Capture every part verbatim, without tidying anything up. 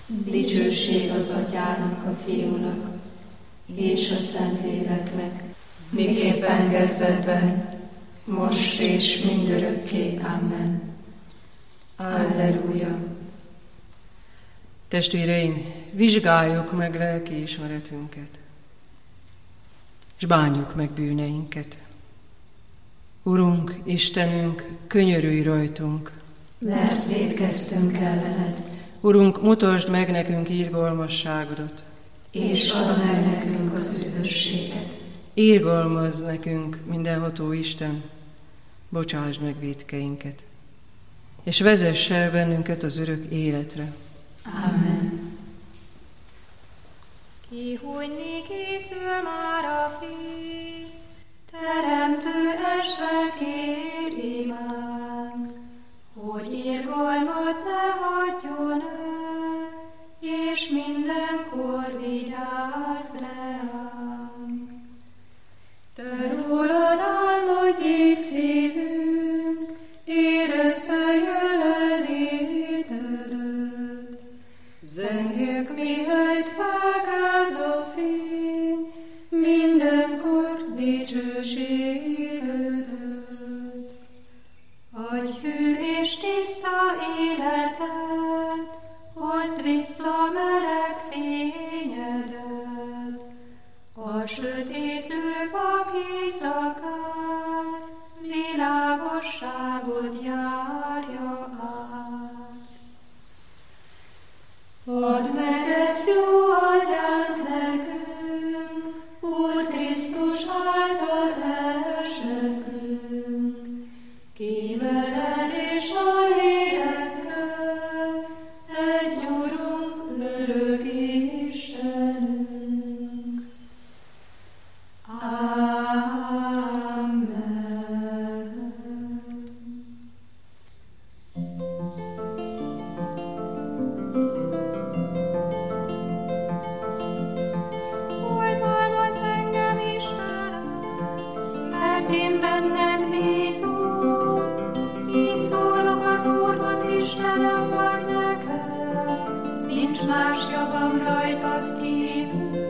Dicsőség az Atyának, a Fiúnak és a Szentléleknek, miképpen kezdetben, most és mindörökké. Amen. Alleluja. Testvéreim, vizsgáljuk meg lelkiismeretünket, és bánjuk meg bűneinket. Urunk, Istenünk, könyörülj rajtunk, mert vétkeztünk ellened. Urunk, mutasd meg nekünk irgalmasságodat, és add meg nekünk az üdvösséget. Irgalmazz nekünk, mindenható Isten, bocsásd meg vétkeinket, és vezess el bennünket az örök életre. Amen. Kihújni készül már a fény, Teremtő Estre, kér imánk, hogy irgalmat ne hagyjon el, és mindenkor vigyázz ránk. Te rólad álmodjék szívünk, érezze jelenlétedet. Zengjük, mihegy felkelt a fény, mindenkor dicsőségedet. Adj hű és tiszta életet, hozd vissza meleg fényedet. A sötétlő vak éjszakát, világosságot járja át. Add meg ezt, jó Atyánk, nekünk, Úr Krisztus által elsekrünk, ki veled és a lélekkel, egy Urunk, örök Istenünk. Amen. oltalmazz engem, Istenem, Mert én benned bízom, így szólok az Úrhoz, Istenem vagy nekem, nincs más javam rajtad kívül.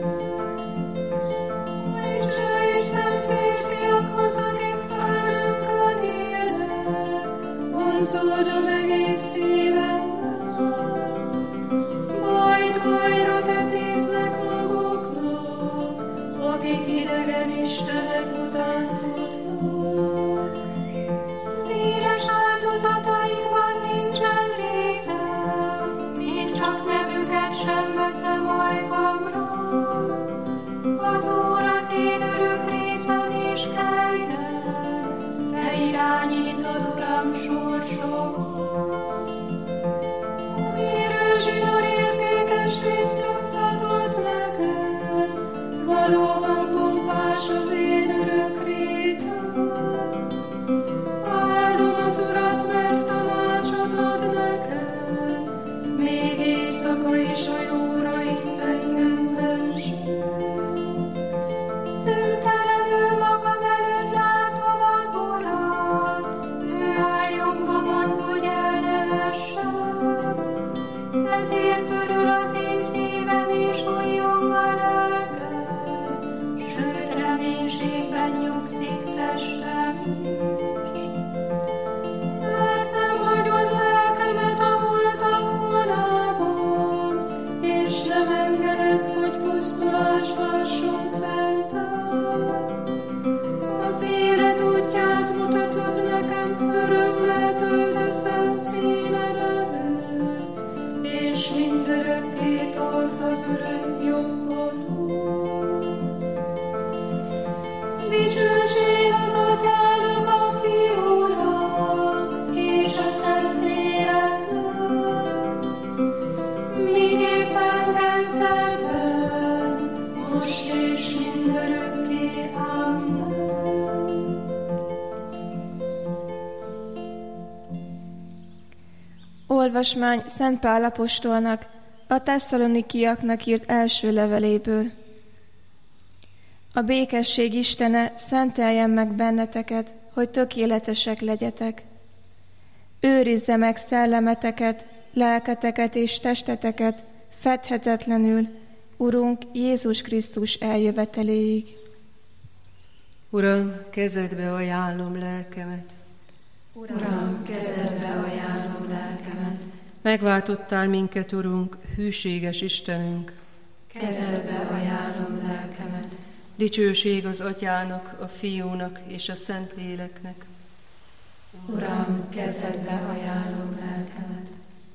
Dicsőj szent férfiakhoz, akik felünkön élnek, vonzódom egész szívemmel. Bajd bajra tetéznek maguknak, akik idegen istenek után futnak. Véres áldozataikban nincsen részem, még csak nevüket sem veszem ajkamra. Az Úr az én örök részem és kegyem, te irányítod, Uram, sorsomat. Érő zsinór értékes részt juttatod nekem, valóban pompás az én örök részem. Áldom az Urat, mert tanácsot ad nekem, még éjszaka is a jóra int engem benső. Szüntelenül magam előtt látom az Urat, ő áll jobbomon, hogy el ne essem. Ezért örül az én szívem és újjong a lelkem, sőt reménységben nyugszik testem is. Mert nem hagyod lelkemet a holtak vonában, és nem engeded, hogy pusztulás lásson szentel. Az élet útját mutatod nekem, örömmel töltesz színed előtt, és mindörökké tart az örök jobbodon. Dicsőség az Atyának, a Fiúnak és a Szentléleknek, miképpen kezdetben, most és mindörökké. Amen. Olvasmány Szent Pál apostolnak a tesszalonikiaknak írt első leveléből. A békesség Istene szenteljen meg benneteket, hogy tökéletesek legyetek. Őrizze meg szellemeteket, lelketeket és testeteket fedhetetlenül, Urunk Jézus Krisztus eljöveteléig. Uram, kezedbe ajánlom lelkemet. Uram, kezedbe ajánlom lelkemet. Megváltottál minket, Urunk, hűséges Istenünk. Kezedbe ajánlom lelkemet. Dicsőség az Atyának, a Fiúnak és a Szentléleknek. Uram, kezedbe ajánlom lelkemet.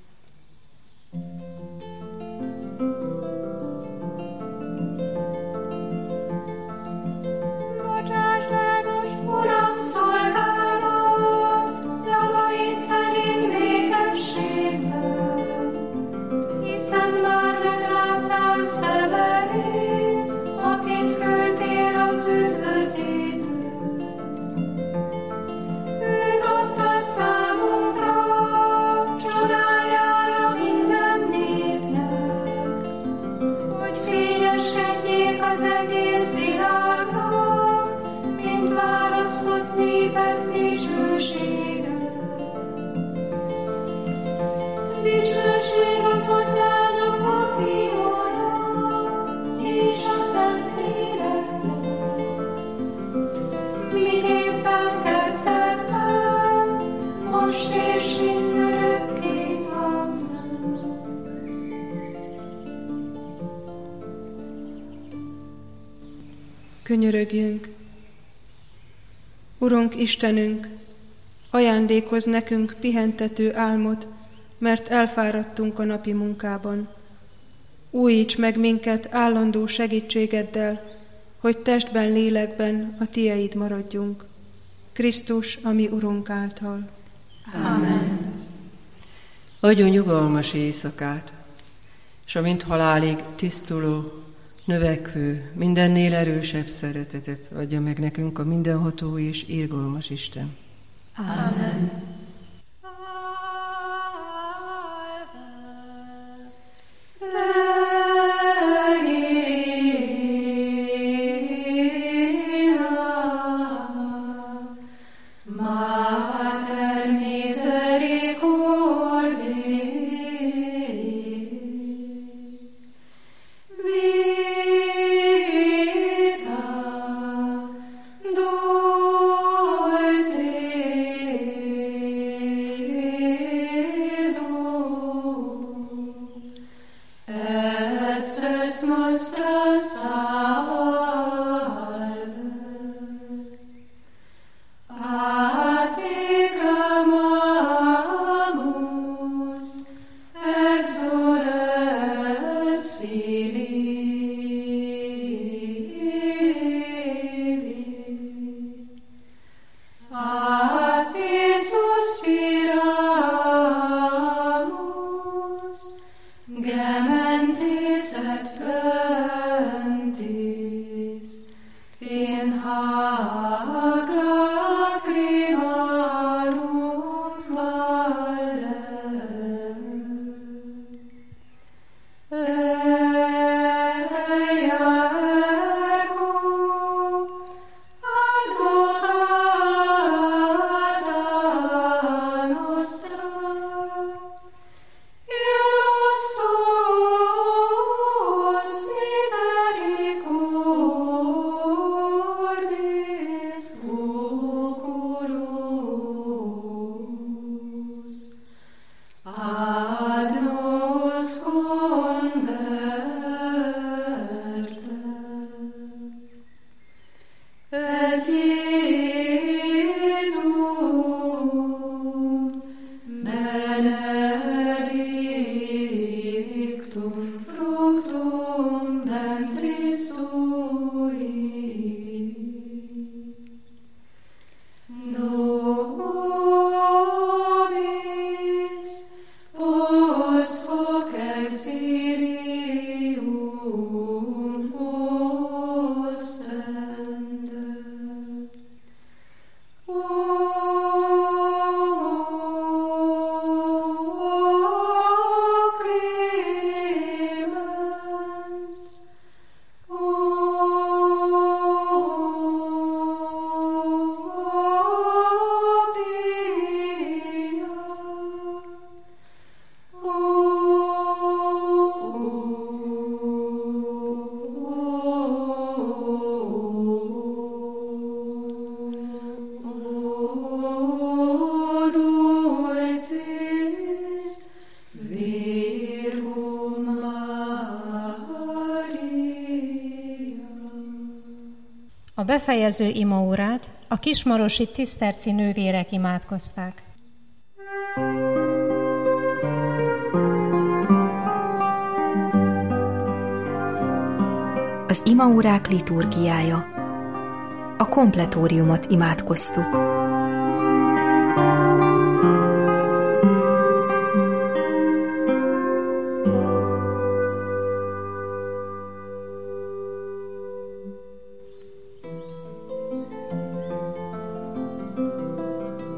Bocsásd el most, Uram, szolgálat, szavaid szerint békességben, hiszen már megláttál szemeid, akit küldtél az üdvözítőt. Őt adtad számunkra, csodájára minden népnek, hogy fényeskedjék az egész világnak, mint választott néped dicsősége. Dicsőség az Atyának, a Fiúnak és a Szentléleknek, miképpen kezdetben, most és mindörökké. Amen. Könyörögjünk! Urunk Istenünk, ajándékozz nekünk pihentető álmot, mert elfáradtunk a napi munkában. Újíts meg minket állandó segítségeddel, hogy testben, lélekben a Tieid maradjunk. Krisztus, a mi Urunk által. Amen. Adjon nyugalmas éjszakát, és amint halálig tisztuló, növekvő, mindennél erősebb szeretetet adja meg nekünk a mindenható és irgalmas Isten. Amen. Mater misericordiae, vita dulcedo, et spes nostra salve. A te clamamus, exores Filii. A te suspiramus, gementis et flentis, in hac lacrimarum valle. Leia ergo advocata nostra, illos tuos misericordis oculos, ad nos converte. Et Iesum benedictum fructum ventris tui. Nobis post hoc exilium ostendet. O clemens, O pia, O A befejező imaórát a kismarosi ciszterci nővérek imádkozták. Az imaórák liturgiája. A kompletóriumot imádkoztuk.